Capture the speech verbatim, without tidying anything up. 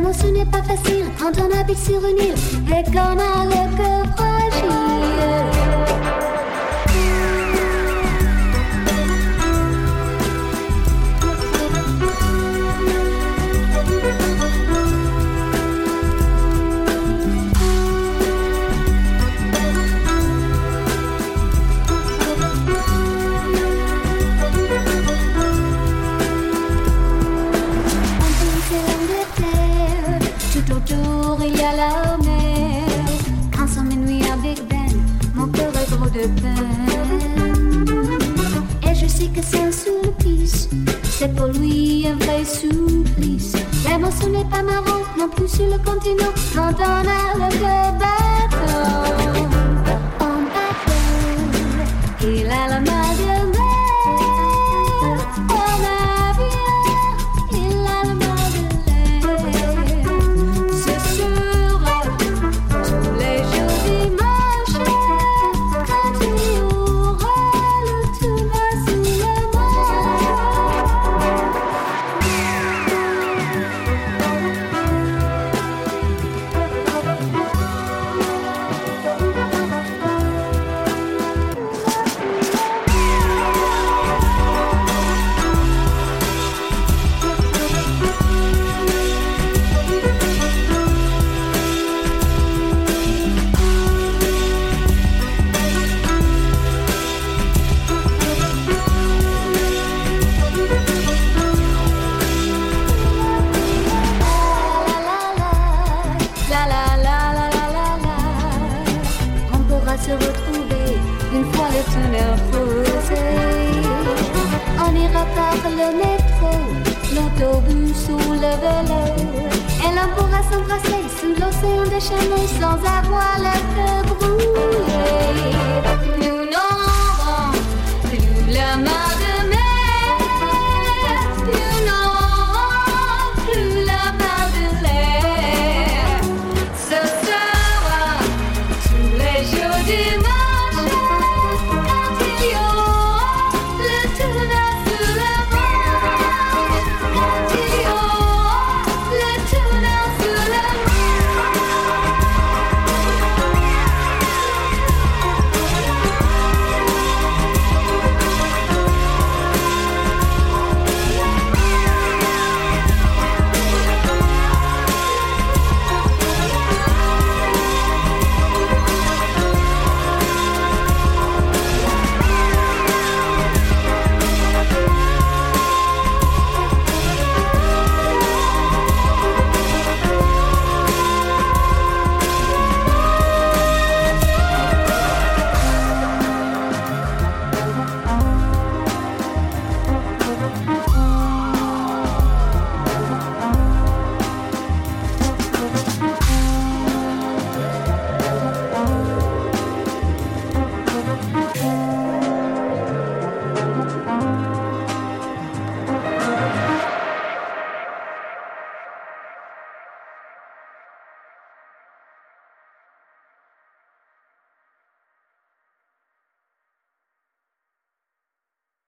L'amour ce n'est pas facile quand on habite sur une île et qu'on a le cœur fragile. Il y a la mer, quand sont minuit à Big Ben, mon cœur est gros de peine. Et je sais que c'est un supplice, c'est pour lui un vrai supplice. L'amour ce n'est pas marrant, non plus sur le continent, quand on a le cœur battant. En bateau, il a la main de mer, en avion, il a la main de l'air. Se retrouver une fois le tunnel posé. On ira par le métro, l'autobus ou le vélo, et l'on pourra s'embrasser sous l'océan des chameaux sans avoir le cœur